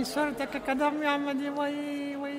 mi sorte che kadam Muhammadi vay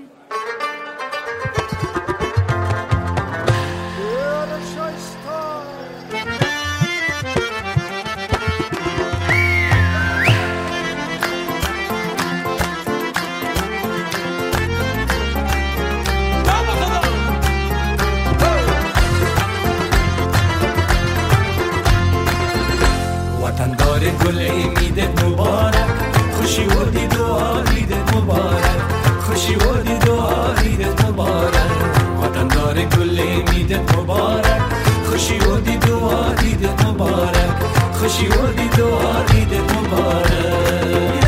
وطندار گل عیدت مبارک خوشی و دید و عیدت مبارک خوشی و دید و عیدت مبارک وطندار گل عیدت مبارک خوشی و دید و عیدت مبارک خوشی و دید و عیدت مبارک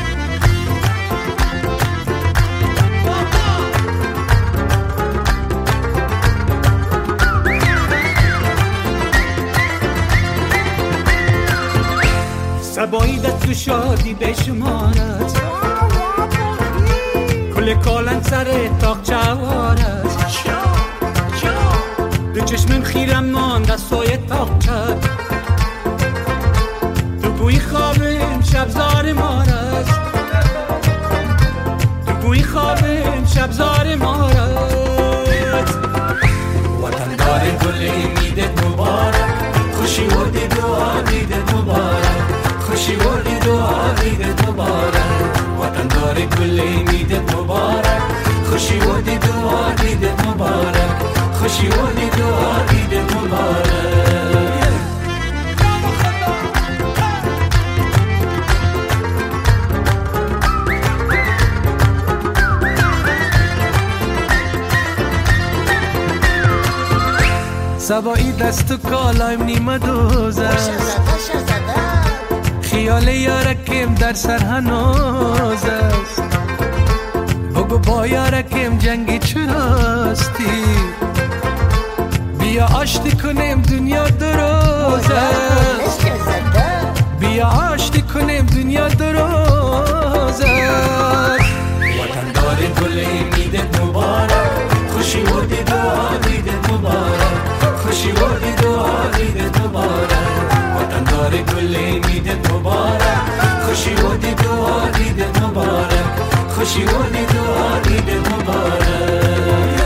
سباییدت تو شادی به شمارت کل کالن سر تاق چوارت دو چشمم خیرم ماند از سوی تاق چد تو بوی خوابم شبزار مارت تو بوی خوابم شبزار مارت وطندار گل عیدت مبارک خوشی و دید و عیدت مبارک خوشی و دید و عیدت مبارک وطندار گل عیدت مبارک خوشی و دید و عیدت مبارک خوشی و دید و عیدت مبارک سبایی دست و کالایم نیمه دوز است خیال یارکم در سر هنوز است بگو با یارکم جنگی چراستی بیا آشتی کنیم دنیا دروز است بیا آشتی کنیم دنیا دروز است وطندار گل عیدت مبارک خوشی و دید و عیدت مبارک خوشی و دید و عیدت مبارک وطندار گل عیدت مبارک خوشی و دید و عیدت مبارک خوشی و دید و عیدت مبارک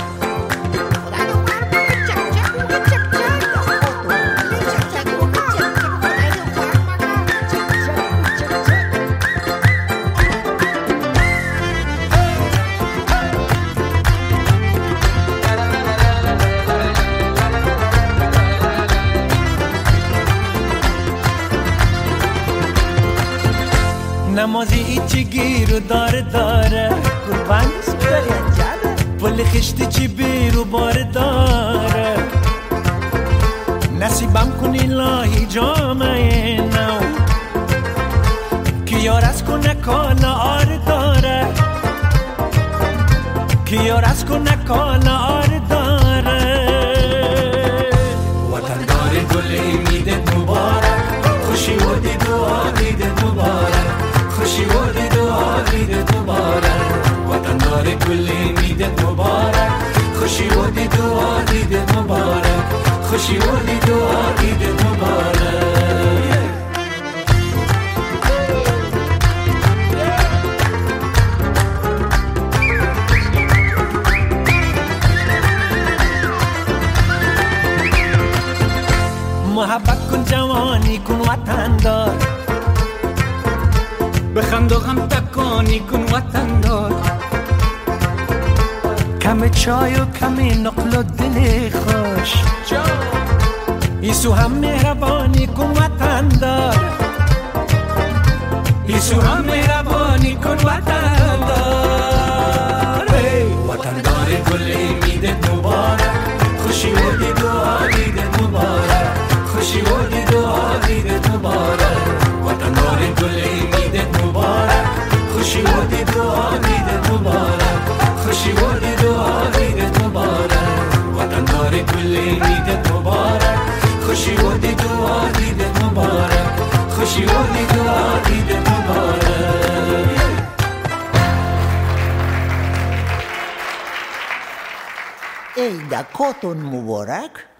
نمازی ایچی گیر و داره قربان سپری انجامه پل خشتی چی بیر و بار داره نصیبم کنی لاهی جامعه نو که یار از کنه کالا آر داره که یار از کنه کالا آر داره وطندار گل عیدت مبارک خوشی و دید و عیدت مبارک خوشی و دید و عیدت مبارک وطندار گل عیدت مبارک خوشی و دید و عیدت مبارک خوشی و دید و عیدت مبارک محبت کن جوانی کن وطندار بخند و غم تکانی کن وطندار کم چای و کم نقل و دل خوش ایسو هم مهربانی کن وطندار ایسو هم مهربانی کن وطندار وطندار گل عیدت مبارک خوشی و دید و عیدت مبارک خوشی و دید و عیدت مبارک وطندار گل عیدت مبارک خوشی و دید و عیدت مبارک خوشی و دید و عیدت مبارک وطندار گل عیدت مبارک خوشی و دید و عیدت مبارک خوشی و دید و عیدت مبارک عیدکاتون مبارک